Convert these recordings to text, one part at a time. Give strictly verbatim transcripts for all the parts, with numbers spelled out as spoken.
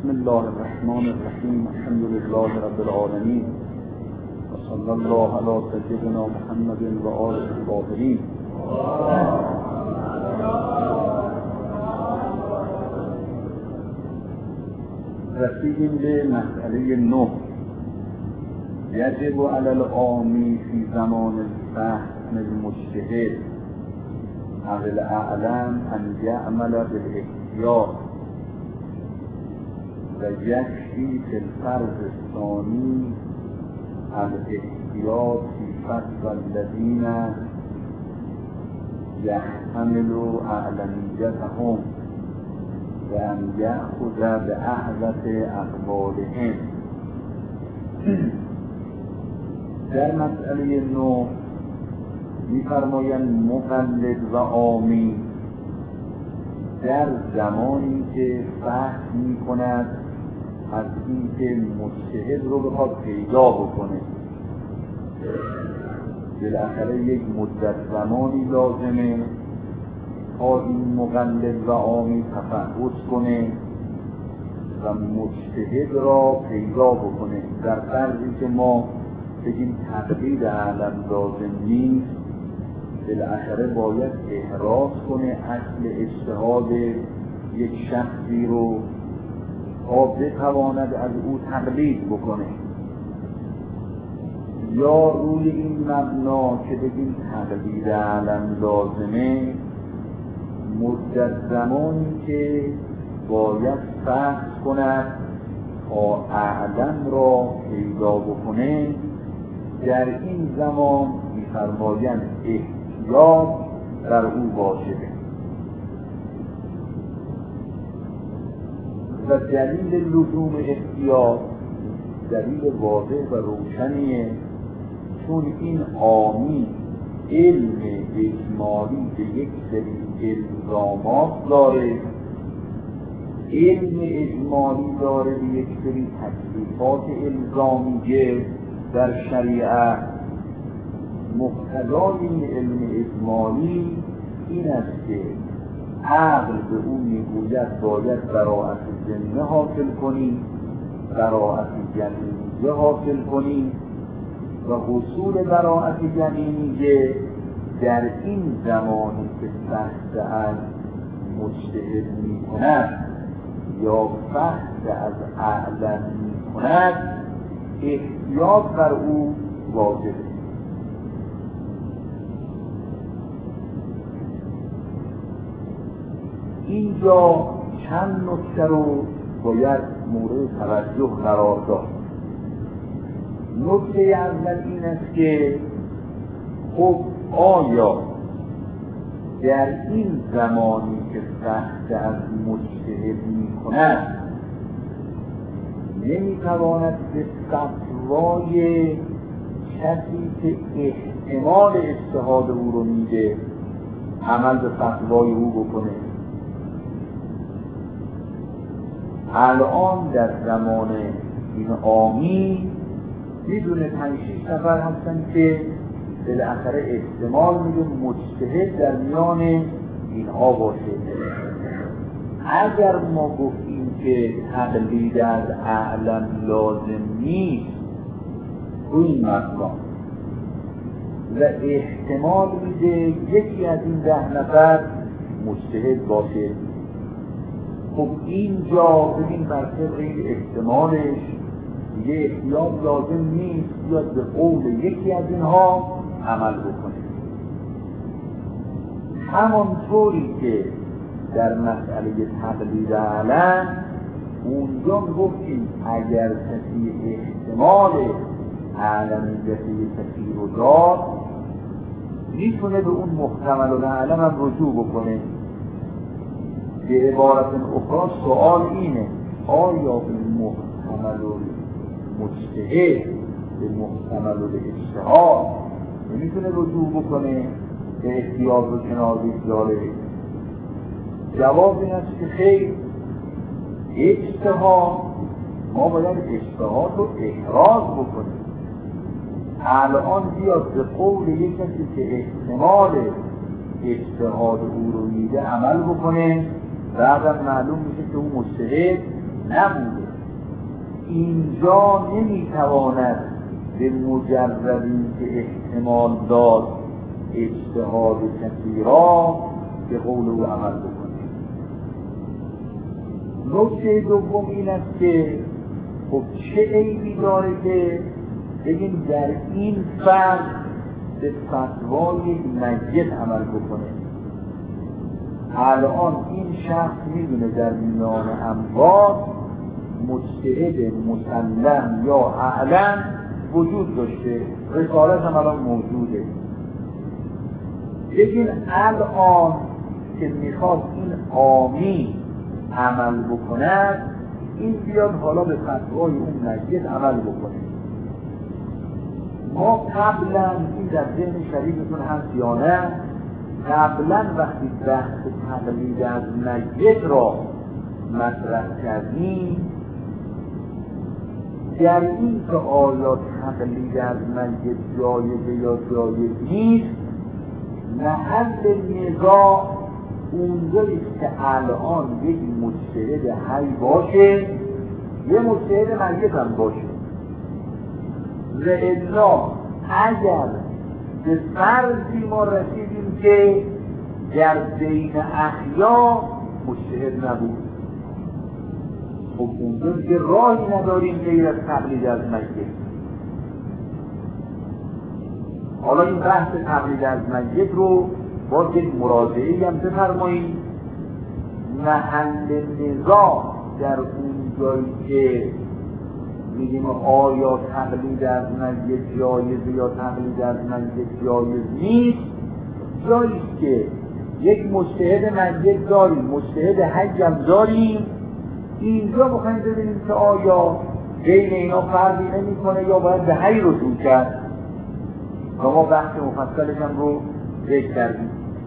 بسم الله الرحمن الرحیم. الحمد لله رب العالمین و صلی الله علی سیدنا محمد و آله الطاهرین. رسیدیم به مسئله نه. یجب علی العامی فی زمان الفهم المجتهد او الاعلم ان یعمل بالاحتیاط و یکفی فی الفرض الثانی الاحتیاط فی فتوی الذین یحتمل اعلمیتهم و ان یأخذ باحوط اقوالهم. در مسئله نو می‌فرمایند مقلد و عامی در زمانی که فهم می‌کند از این که مجتهد رو بخواد پیدا بکنه، بالاخره یک مدت زمانی لازمه تا این مقلد و عامی تفحص کنه و مجتهد را پیدا بکنه. در فرضی که ما بگیم تقلید علم لازم نیست، بالاخره باید احراز کنه اصل اجتهاد یک شخصی رو تا بتواند از او تقلید بکنه. یا روی این مبنا که بگیم تقلید علم لازمه، مدت زمانی که باید فحص کند تا اعلم را پیدا بکنه، در این زمان می‌فرمایند احتیاط در او واجبه. و دلیل لزوم احتیاط دلیل واضح و روشنیه، چون این عامی علم اجمالی به یک سری الزامات داره، علم اجمالی داره به یک سری تکلیفات الزامیه در شریعت. مقتضای این علم اجمالی این است که عقل به اون میگوید باید براءت ذمه حاصل کنی، براءت یقینیه حاصل کنی و حصول براءت یقینیه در این زمانی که بحث از مجتهد میکند یا بحث از اعلم میکند، احتیاط بر او واجبه. اینجا چند نکته رو باید مورد توجه قرار داد. نکته اول این است که خب آیا در این زمانی که بحث از مجتهد می‌کند نمی‌تواند به فتوای کسی که احتمال اجتهاد او رو میده عمل به فتوای او بکنه؟ الان در زمان این عامی بدون پنج شش نفر هستن که بالاخره احتمال میده مجتهد در میان اینها باشه. اگر ما گفتیم که تقلید از اعلم لازم نیست روی این مطلب و احتمال میده یکی از این ده نفر مجتهد باشه، خب اینجا ببین بر طبق این احتمالش دیگه احتیاط لازم نیست بیاد به قول یکی از اینها عمل بکنه. همانطوری که در مسئله تقلید علم اونجا گفتیم اگر کسی احتمال علمیت کسی رو داد میتونه به اون محتمل العلم هم رجوع بکنه. به عبارت اخرى سوال اینه آیا به محتمل مجتهد به محتمل اجتهاد نمیتونه رجوع بکنه به احتیاط رو کنار بگذاره؟ جواب این است که خیر، اجتهاد ما باید اجتهاد رو احراز بکنیم. الان بیاد به قول یک کسی که احتمال اجتهاد او رو میده عمل بکنه، بعدم معلوم میشه که اون مجتهد نبوده. اینجا نمیتواند به مجرد اینکه احتمال داد اجتهاد کسی را به قول او عمل بکنه. نکته دوم این است که خب چه عیبی داره که بگیم در این فرد به فتوای میت عمل بکنه. الان این شخص میدونه در میان اموات مجتهد مسلم یا اعلم وجود داشته، رسالت هم الان موجوده. بگین الان که میخواد این عامی عمل بکند، این بیاد حالا به فتوای اون میت عمل بکنه. ما قبلا این در ذهن شریفتون هست یا نه، قبلا وقتی بحث تقلید از میت را مطرح کردیم، در این که آیا تقلید از میت جایزه یا جایز نیست، محل نزاع اونجاییست که الان یک مجتهد حی باشه، یه مجتهد میت هم باشه. والا اگر به فرضی ما رسیدیم که در بین احیا مجتهد نبود، خب اونجا دیگه راهی نداریم غیر از تقلید از میت. حالا این بحث تقلید از میت رو با یک مراجعه‌ای هم بفرمایید. محل نزاع در اون جایی که میگیم آیا تقلید از میت جایزه یا تقلید از میت جایز نیست، جاییست که یک مجتهد میت داریم، مجتهد حی هم داریم. اینجا بخوایم ببینیم که آیا بین اینا فرقی نمی‌کنه یا باید به حی رجوع کرد. و ما بحث مفصلش هم رو ذکر کردیم.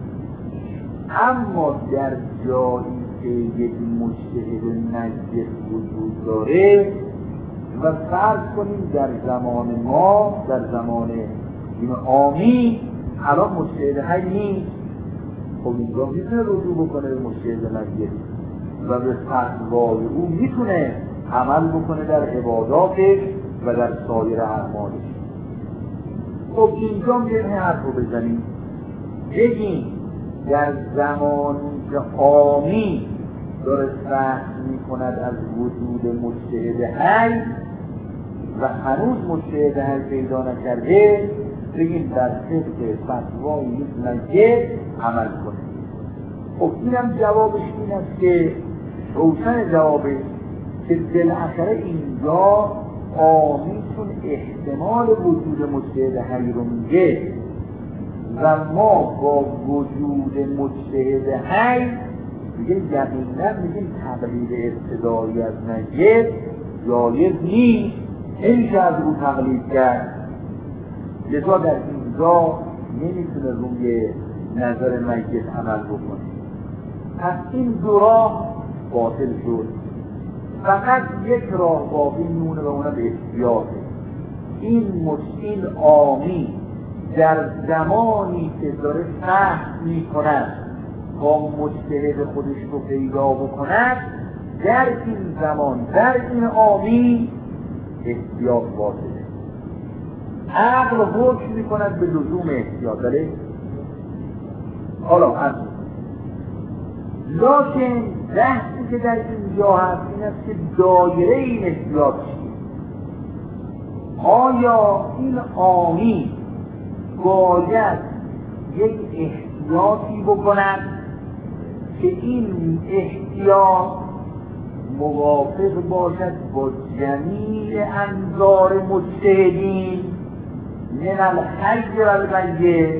اما در جایی که یک مجتهد میت وجود داره و فرض کنیم در زمان ما، در زمان این عامی الان مجتهد حی نیست، خب اینجا میتونه رجوع بکنه به مجتهد میت و به فتوای او میتونه عمل بکنه در عباداتش و در سایر اعمالش. خب اینجا میریم حرف رو بزنیم، بگیم در زمانی که عامی داره بحث میکند از وجود مجتهد حی و هنوز مجتهد حی پیدا نکرده، بگیم در طبق فتوای یک میت عمل کنه. خب اینم جوابش این است که روشن جوابش که بالاخره اینجا عامی چون احتمال وجود مجتهد حی رو میگه و ما با وجود مجتهد حی میگه یقینا میگیم تقلید ابتدایی از میت جایز نیست، نمیشه از او تقلید کرد. لذا در اینجا نمیتونه روی نظر میت عمل بکنه. پس این دو راه باطل شد، فقط یک راه باقی میمونه و اونم احتیاطه. این مجتهد عامی در زمانی که داره بحث میکند با مجتهد خودش رو پیدا بکند، در این زمان در این عامی احتیاط باطله. عقل حکم میکند به لزوم احتیاط. بله حالا از لکن بحثی که در اینجا هست این است که دایره این احتیاط چیه؟ آیا این عامی باید یک احتیاطی بکند که این احتیاط موافق باشد با جمیع انظار مجتهدین من الحی و المیت؟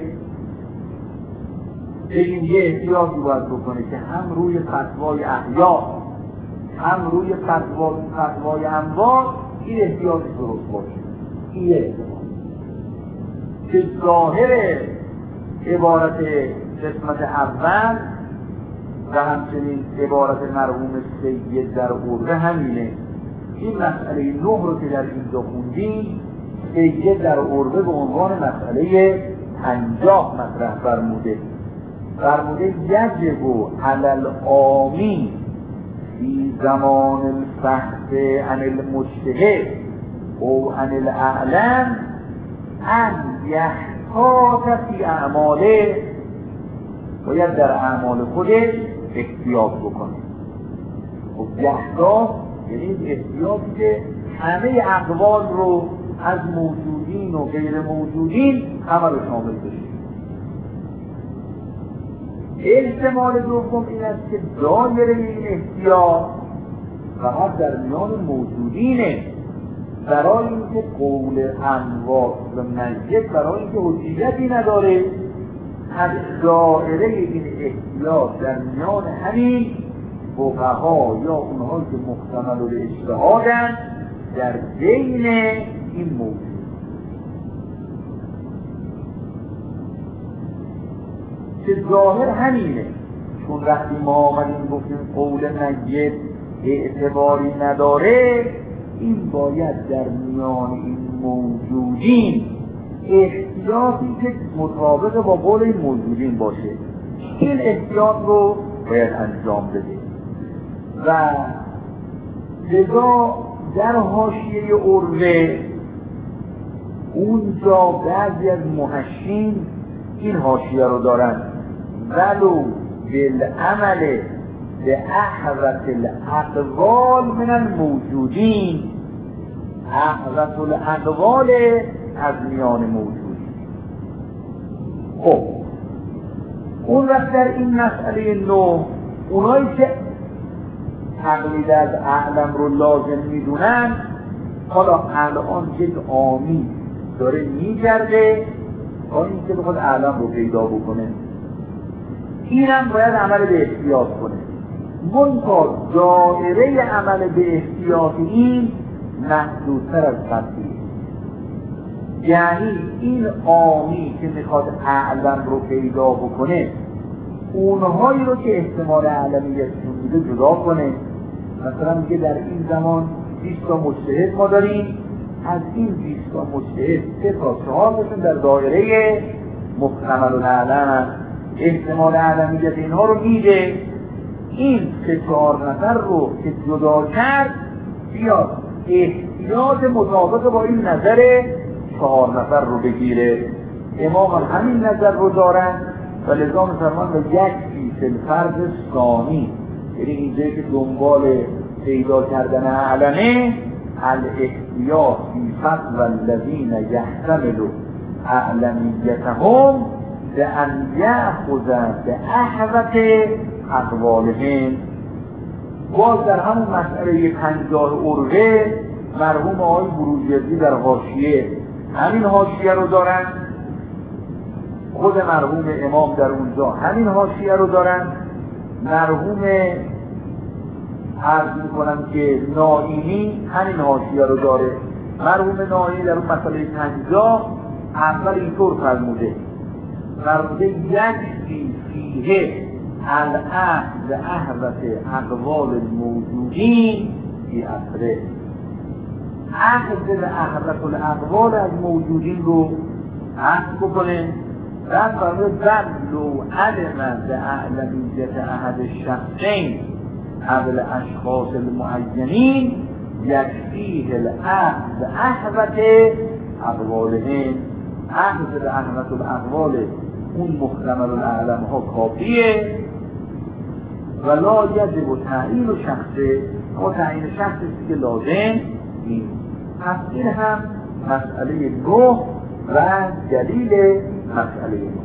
بگیم یه احتیاطی باید بکنه که هم روی فتوای احیا هم روی فتوای فتوای اموات این احتیاط درست باشه. این احتیاط که ظاهر عبارت قسمت اول و همچنین عبارت مرحوم سید در عربه همینه. این مسئله نه رو که در اینجا خوندیم، سید در عربه به عنوان مسئله پنجاه مطرح فرموده. فرموده یجب علی العامی فی زمان الفحص عن المجتهد او عن الاعلم ان یحتاط فی اعماله، باید در اعمال خودش احتیاط بکنه. خب یحتاط یعنی احتیاطی که همه اقوال رو از موجودین و غیر موجودین همه رو شامل بشه. احتمال دوم این است که دایره این احتیاط فقط در میان موجودینه، برای اینکه قول انواع و مجد برای اینکه حجیتی نداره، از دایره این احتیاط در میان همین فقها یا اونهایی که محتمل و به اجتهادن در بین این موجود. که ظاهر همینه، چون وقتی ما آمدیم گفتیم قول مجد اعتباری نداره، این باید در میان این موجودین احتیاطی که مطابق با قول این موجودین باشه، این احتیاط رو باید انجام بده. و لذا در حاشیه عروه اونجا بعضی از محشین این حاشیه رو دارن: ولو بالعمل به احوط الاقوال من الموجودین، احوط الاقوال از میان موجودین. خب اون وقت در این مسئله نو اونایی که تقلید از اعلم رو لازم میدونن، حالا الان یک عامی داره میگرده تا اینکه بخواد اعلم رو پیدا بکنه، اینم باید عمل به احتیاط کنه. منتها دایره عمل به احتیاط این محدودتر از قبلی، یعنی این عامی که میخواد اعلم رو پیدا بکنه اونهایی رو که احتمال اعلمیتشون میده جدا کنه. مثلا میگه در این زمان بیست تا مجتهد ما داریم، از این بیست تا مجتهد سه تا چهار تاشون در دایره محتمل الاعلم احتمال اعلمیت اینها رو میده، این سه چهار نفر رو که جدا کرد بیاد احتیاط مطابق با این نظر چهار نفر رو بگیره. امام هم همین نظر رو دارن و لذا مسلمان به یک فیصل فرض ثانی، یعنی اینجایی که دنبال پیدا کردن اعلمه، الاحتیاط فی فضل الذین یحتملوا اعلمیتهم به ان یأخذ به احوط اقوالهم. باز در همون مسئله پنجاه عروه مرحوم آقای بروجردی در حاشیه همین حاشیه رو دارن، خود مرحوم امام در اونجا همین حاشیه رو دارن، مرحوم عرض میکنم که نائینی همین حاشیه رو داره. مرحوم نائینی در اون مسئله پنجاه اول اینطور فرموده: فرموده یک فیه العهد احوط اقوال الموجودین فی اثره، عهد به احوط الاقوال از موجودین رو عهد بکنه. بعد فرموده بلو علم به اعلمیت احد الشخصین قبل اشخاص المعینین یکفیه العهد به احوط اقوالهم، عهد به احوط الاقوال اون محتمل الاعلم ها کافیه. ولا یجب تعیین شخصه، و تعیین شخصی که لازم نیست. پس این هم مسئله نو و دلیل مسئله نو.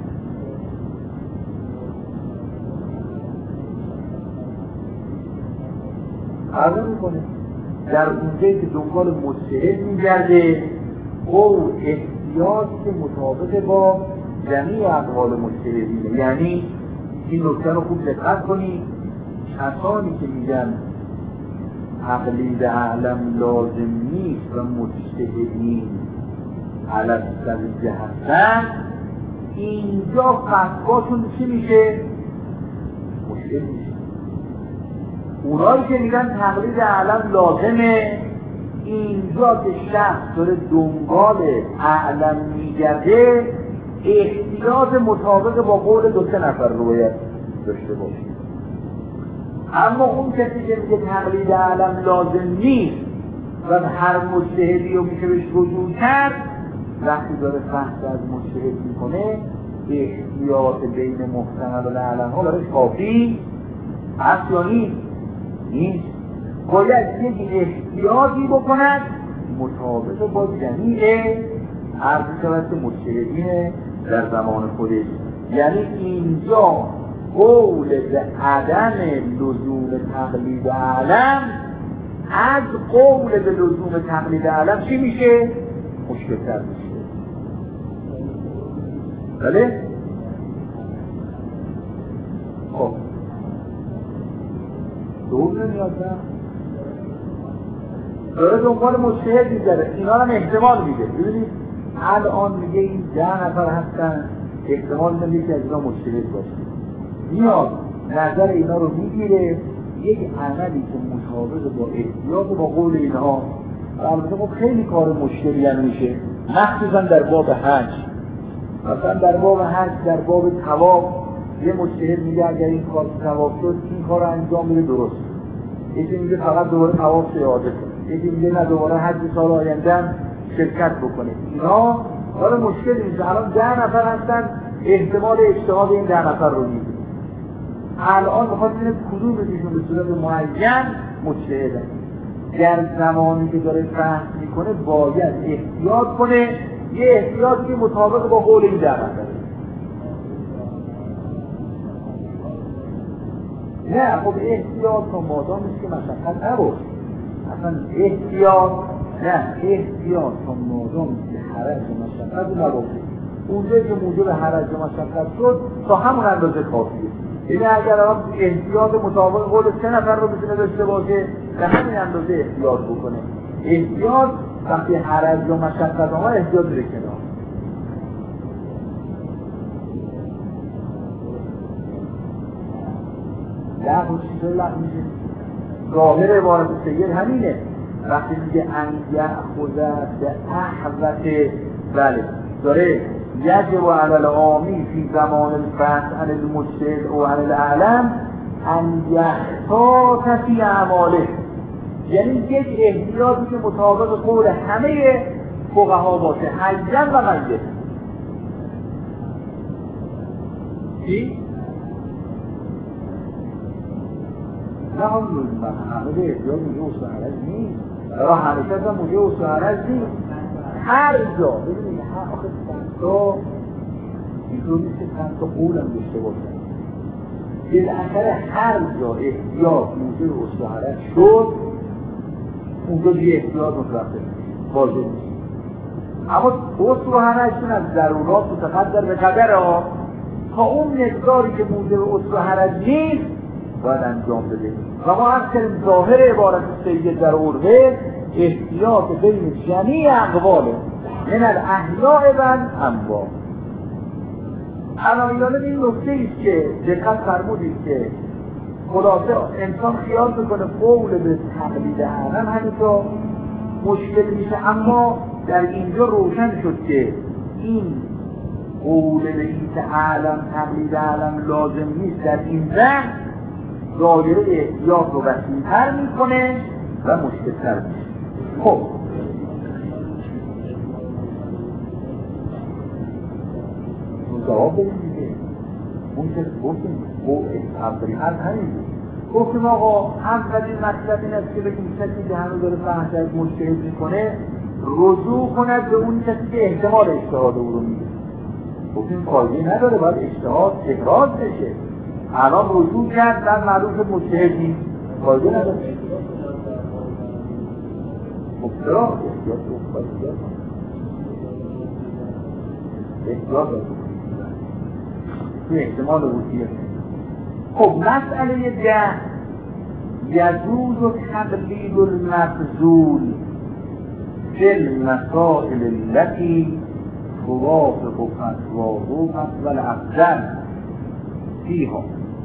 عرض میکنه در اونجایی که دنبال مجتهد میگرده او احتیاط که مطابق با جمیع اقوال مجتهدینه. یعنی این نکته رو خوب دقت کنید، کسانی که میگن تقلید اعلم لازم نیست و مجتهدین علی السویه هستن، اینجا فتواشون چی میشه؟ مشکل میشه. اونایی که میگن تقلید اعلم لازمه، اینجا که شخص داره دنبال اعلم میگرده احتیاط مطابق با قول دو سه نفر رو باید داشته باشید. اما اون کسی که میگه تقلید علم لازم نیست و هر مجتهدی رو میشه بهش رجوع کرد، وقتی داره فحص از مجتهد میکنه احتیاط بین محتمل و علم ها برایش کافی هست یا نیست؟ نیست. باید یک احتیاطی بکند مطابق با جمیع عرض شود که مجتهدین در زمان خودش. یعنی اینجا قول به عدم لزوم تقلید علم از قول به لزوم تقلید علم چی میشه؟ مشکل‌تر میشه. بله؟ خب دوم نمیاد نه؟ داره دنبال مجتهد میگره، اینا رو هم احتمال میده. ببینید الان میگه این ده نفر هستن، احتمال میده که از اینا مجتهد باشه، میاد نظر اینا رو میگیره، یک عملی که مطابق با احتیاط با قول اینها. البته خب خیلی کار مشکلی هم میشه، مخصوصا در باب حج. مثلا در باب حج، در باب طواف یه مجتهد میگه اگر این کار طواف شد این کار رو انجام میده درست، یکی میگه فقط دوباره طواف اعاده کنه، یکی میگه نه دوباره حج سال آینده شرکت بکنه. اینا کار مشکلی میشه. الان ده نفر هستن، احتمال اجتهاد این ده نفر رو میده. الان بخواد ببینه کدوم یکیشون به صورت معین مجتهده. در زمانی که داره فحص میکنه باید احتیاط کنه، یه احتیاطی که مطابق با قول این ده نفره. نه خب احتیاط تا مادام نیست که مشقت نباشه. اصلا احتیاط نه احتیاط تا مادام نیست که حرج و مشقت نباشه. اونجا که موجب حرج و مشقت شد تا همون اندازه کافیه. یعنی اگر آن احتیاط مطابق قول سه نفر رو بتونه داشته باشه به همین اندازه احتیاط بکنه. احتیاط وقتی حرج و مشقت ها احتیاط بره کنار. لغو چیزه لغو میشه. ظاهر عبارت سید همینه. وقتی میگه انگه خوزه به احوت، بله داره یجب و علی العامی فی زمان الفحص عن المجتهد و عن الاعلم ان یحتاط فی اعماله. یعنی یک احتیاطی که مطابق قول همه فقها باشه، حجا و غیره. چی؟ نه هم همه احتیاط موجه اصول حرج نیست، را حرکت هم موجه اصول حرج نیست. هر جا ببینید آخه چندتا اینطور نیست که چندتا قولم داشته باشن، بالاخره هر جا احتیاط موجب اصل حرج شد اونجا دیگه احتیاط متوقف واجب نیست. اما اصل حرجشون از ضرورات متقدر به قدر ها تا اون مقداری که موجب اصل حرج نیست باید انجام بده. و ما از کلم ظاهر عبارت سید در عرفه احتیاط بین جمیع اقواله من الاحیاء و الاموات. علایان این نکته ایست که دقت فرمودید که خلاصه انسان خیال میکنه قول به تقلید علم همینطور مشکل میشه، اما در اینجا روشن شد که این قول به این که علم تقلید علم لازم نیست در این بحث دایره احتیاط رو وسیع‌تر میکنه و مشکل‌تر میشه. خب جواب بدیم دیگه. اون که گفتیم او اولین حرف همین بود. گفتیم آقا اولین مطلب این است که بگیم کسی که هنوز داره فحص از مجتهد میکنه رجوع کند به اون کسی که احتمال اجتهاد او رو میده. گفتیم فایده نداره، باید اجتهاد احراز بشه. الان رجوع کرد در معروف مجتهد نیست، فایده نداره. خب چرا؟ احتیاط رو احتیاط احتیاط رو تو احتمال روحیه. خب مسئله ده یجوز و تقلید المفضول فی المسائل التي توافق فتواه فتوى الافضل فیها.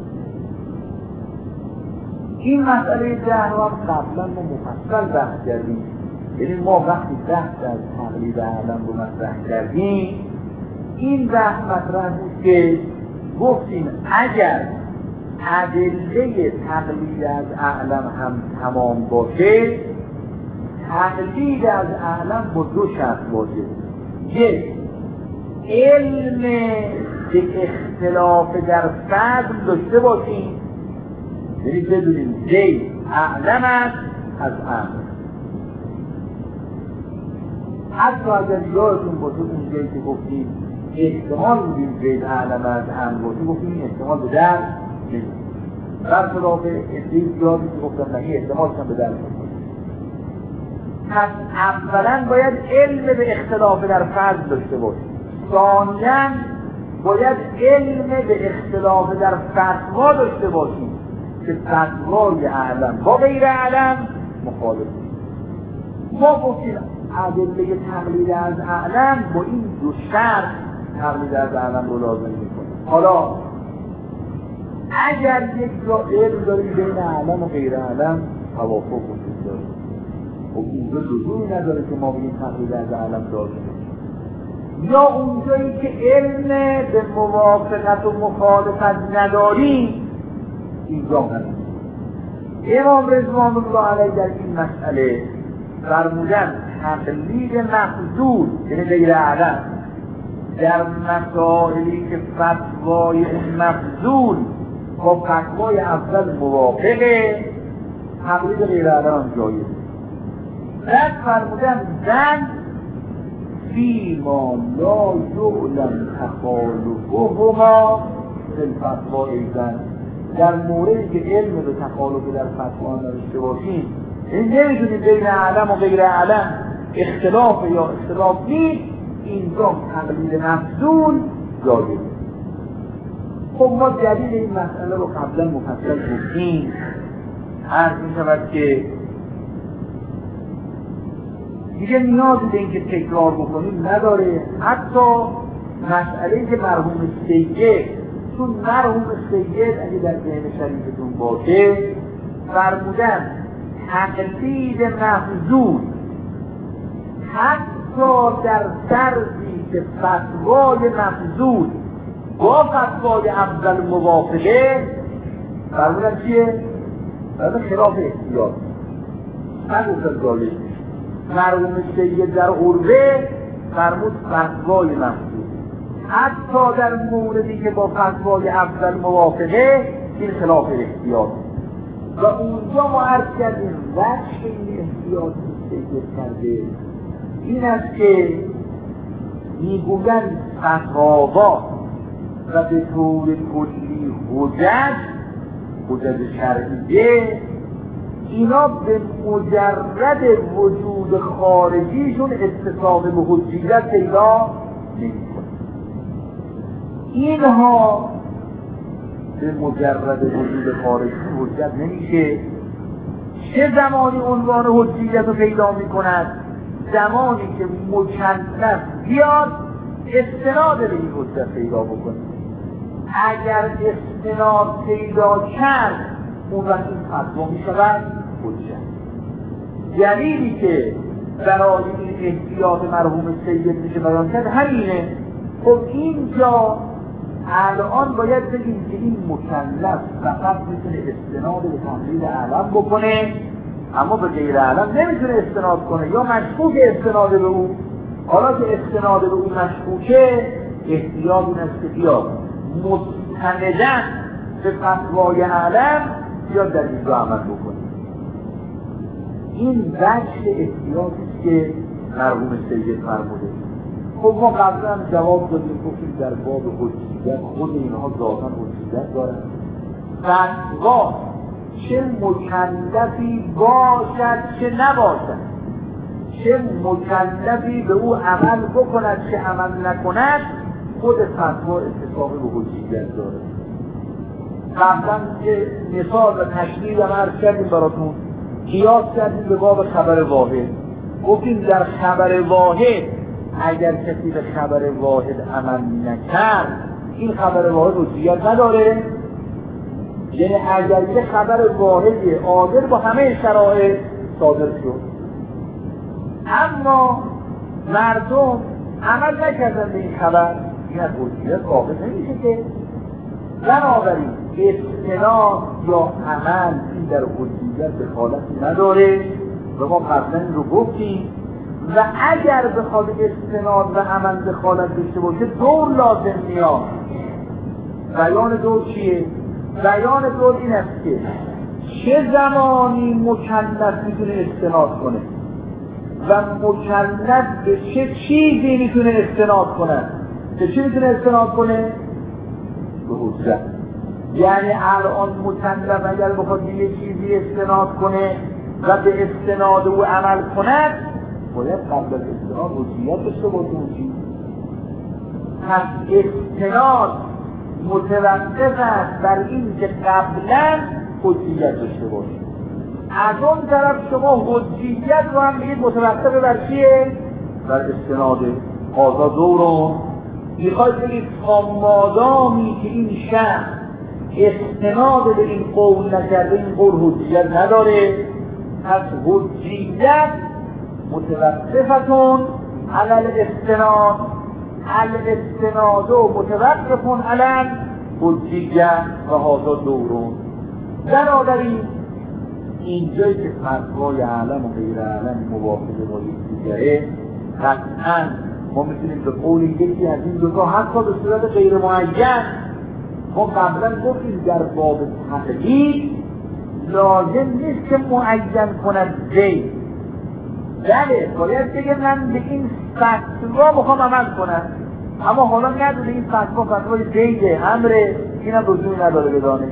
این مسئله ده رو هم قبلا ما مفصل بحث کردیم. یعنی ما وقتی بحث از تقلید علم رو مطرح کردیم این بحث مطرح بود که گفتیم اگر ادله تقلید از اعلم هم تمام باشه، تقلید از اعلم با دو شرط باشه. یک، علم به اختلاف در فضل داشته باشیم، یعنی بدونیم زید اعلم است از امر. حتی اگر یادتون باشه اونجایی که گفتیم احتمال میدیم زید اعلم از امر باشه، گفتیم این احتمال به در نمید. برخلاف ادهی زیادی که گفتم نه این احتمال کم به در نمید. پس اولا باید علم به اختلاف در فضل داشته باشیم، ثانیاً باید علم به اختلاف در فتوا داشته باشیم که فتوای اعلم با غیر اعلم مخالف است. ما گفتیم ادله تقلید از اعلم با این دو شرط تقلید از اعلم رو لازم میکنه. حالا اگر یک جا علم داریم بین اعلم و غیر اعلم توافق وجود داره، و اونجا لزومی نداره که ما بگیم تقلید از اعلم لازم، یا اونجایی که علم به موافقت و مخالفت نداریم اینجا هست. امام رضوان الله علیه در این مسئله فرمودن تقلید مفضول یعنی غیر اعلم در مسائلی که فتوای مفضول با فتوای اول موافقه، تقلید غیر اعلم جایز. بعد فرمودن زن فیما لا یعلم تخالفهما فی الفتوا ایضا، در موردی که علم به تخالف در فتوا نداشته باشیم، این نمیدونیم بین اعلم و غیر اعلم اختلاف یا اختلاف نیست، اینجا تقلید مفضول جایز. خب ما دلیل این مسئله رو قبلا مفصل گفتیم. عرض می‌شود که دیگه نیازی به اینکه تکرار بکنیم نداره. حتی مسئله که مرحوم سید، چون مرحوم سید اگه در ذهن شریفتون باشه فرمودن تقلید مفضول حتی در طرزی که فتوای مفضول با فتوای اول موافقه، فرمودن چیه؟ فرمودن خلاف احتیاط. نگفتن جالب مرحوم سید در عربه فرمود فتوای مفضول حتی در موردی که با فتوای اول موافقه، این خلاف احتیاط. و اونجا ما عرض کردیم وجه این احتیاط سید کرده این است که میگوین فتاوا و به طور کلی حجت حجت شرعیه، اینا به مجرد وجود خارجیشون اتصاب به حجیت پیدا نمی‌کنه. اینها به مجرد وجود خارجی حجت نمیشه. چه زمانی عنوان حجیت رو پیدا می‌کند؟ زمانی که مکلف بیاد استناد به این حجت پیدا بکنه. اگر استناد پیدا کرد اون وقت این فتوا می‌شود حجت. دلیلی که برای این احتیاط مرحوم سید میشه بیان کرد همینه. خب اینجا الان باید بگیم که این مکلف فقط میتونه استناد به تقلید اعلم بکنه، اما به غیر اعلم نمیتونه استناد کنه یا مشکوک استناد به او. حالا که استناد به او مشکوکه، احتیاط این است که بیا مستندن به فتوای اعلم یا در اینجا عمل بکنه. این وجه احتیاطی که مرحوم سید فرموده. خب ما قبلا جواب دادیم گفتیم در باب حجیت خود اینها ذاتاً حجیت دارن. فتوا چه مکلفی باشد چه نباشد، چه مکلفی به او عمل بکند چه عمل نکند، خود فتوا اتفاقی به حجیت داره. قبلا که مثال و تشریح هم عرض کردیم براتون، قیاس کردیم به باب خبر واحد. گفتیم در خبر واحد اگر کسی به خبر واحد عمل نکرد این خبر واحد حجیت نداره. یعنی اگر یه خبر واحدی عادل با همه شرایط صادر شد اما مردم عمل نکردن به این خبر، این از حجیت واقع نمیشه که. بنابراین استناد یا عمل این در حجیت دخالتی نداره و ما قبلا این رو گفتیم و اگر بخواد استناد و عمل دخالت داشته باشه دور لازم میاد. بیان دور چیه؟ بیان دور این است که چه زمانی مکلف میتونه استناد کنه و مکلف به چه چیزی میتونه استناد کنه. به چی میتونه استناد کنه؟ به حجت. یعنی الان مکلف اگر بخواد یه چیزی استناد کنه و به استناد او عمل کند باید قبل از استناد حجیت داشته باشه اون چیز. پس استناد متوقف است بر این که قبلا حجیت داشته باشه. از اون طرف شما حجیت رو هم بگید متوقف بر چیه؟ بر استناده. هذا دورون میخواید بگید تا مادامی که این شخص استناد به این قول نکرده این قول حجیت نداره، پس حجیت متوقفتون علی الاستناد، الاستناد و متوقفون علی حجیت و هذا دورون. بنابراین اینجایی که فتوای علم و غیر علم موافقه با یکدیگره، قطعاً ما میتونیم به قول یکی از این دوتا حتی به صورت غیر معین، ما قبلا گفتیم در باب تقلید لازم نیست که معین کند زید. بله باید بگه من به این فتوا میخوام عمل کنم، اما حالا ندونه این فتوا فتوای زیده امره، اینم رجوعی نداره بدانه.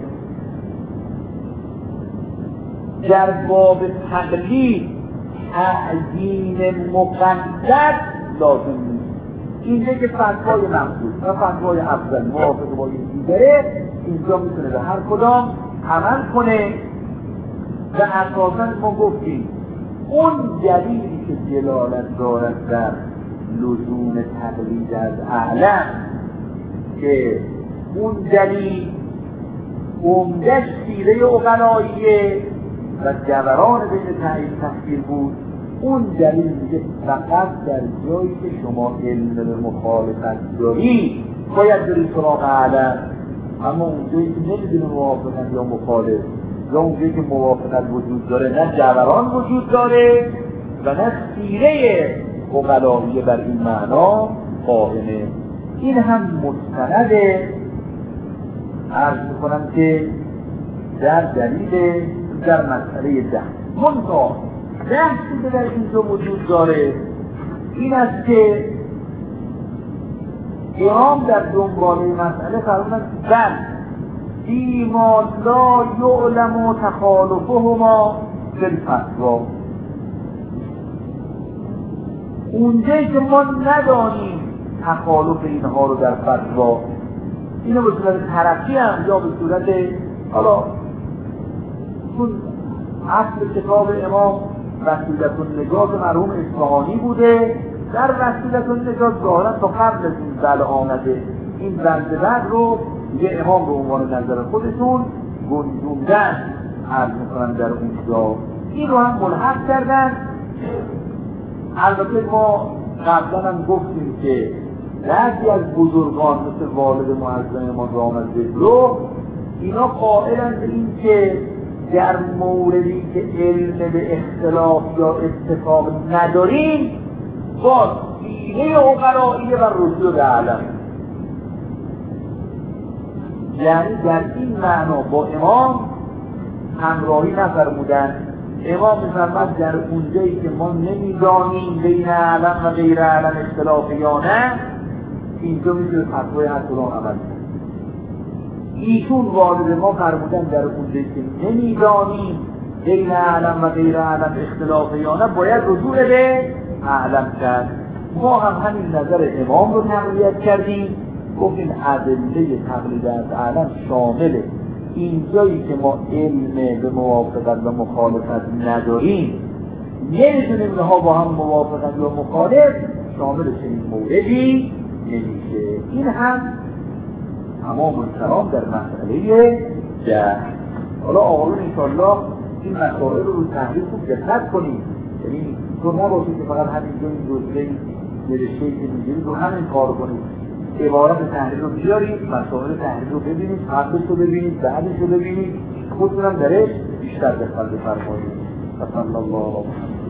در باب تقلید تعیین مقدر لازم نیست. اینجا که فتوای مخصوص و فتوای افضل موافق با این دیگره، اینجا میتونه به هر کدام عمل کنه و اساساً ما گفتیم اون دلیلی که دلالت دارد در لزوم تقلید از اعلم که اون دلیل عمدش سیره عقلاییه و جبران بین تعیین تفسیر بود، اون دلیل میگه فقط در جایی که شما علم به مخالفت داری باید بری سراغ اعلم، اما اون جایی که نمیدونه موافقت یا مخالف یا اون جایی که موافقت وجود داره نه جبران وجود داره و نه سیره عقلاییه بر این معنا قائمه. این هم مستنده. عرض میکنم که در دلیل در مسئله ده منطقه بحثی که در اینجا وجود داره این است که امام در دنباله مسئله فرمودن بل فیما لا یعلم تخالفهما فی الفتوا، اونجایی که ما ندانیم تخالف اینها رو در فتوا، اینو به صورت ترقی هم یا به صورت حالا چون اصل کتاب امام وسیلة النجات مرحوم اصفهانی بوده، در وسیلة النجات ظاهرا تا قبل از این بل آمده این بند بعد رو دیگه امام به عنوان نظر خودشون گنجوندن عرض میکنن در اونجا، این رو هم ملحق کردن. البته ما قبلا هم گفتیم که بعضی از بزرگان مثل والد معظم ما رامز رو اینا قائلن به این که در موردی که علم به اختلاف یا اتفاق نداریم با سیره عقلاییه و رجوع به علم، یعنی در این معنا با امام همراهی نفرمودن. امام می‌فرماد در اونجایی که ما نمی‌دانیم بین علم و غیر علم اختلاف یا نه، اینجا میتونه فتوای هر کدام عمل کنه. ایشون والد ما فرمودن در اونجایی که نمی‌دانیم بین علم و غیر علم اختلاف یا نه باید رجوع به علم کرد. ما هم همین نظر امام رو تقویت کردیم، گفتیم ادله تقلید از علم شامله اینجایی که ما علم به موافقت و مخالفت نداریم، نمی‌دونیم اینها با هم موافقت یا مخالف، شامل چنین موردی نمیشه. این هم تمام الکلام در مسئله ده. حالا آقایون انشاءالله این مسائل رو رو تحلیل خوب دقت کنید، یعنی تو نباشید که فقط همینجا این دوزه نوشته‌ای که می‌گیرید رو همین کار کنید، عبارت تحریر رو بیارید، مسائل تحریر رو ببینید، قبلش رو ببینید، بعدش رو ببینید، خودتونم درش بیشتر دقت بفرمایید. صلی الله علیه و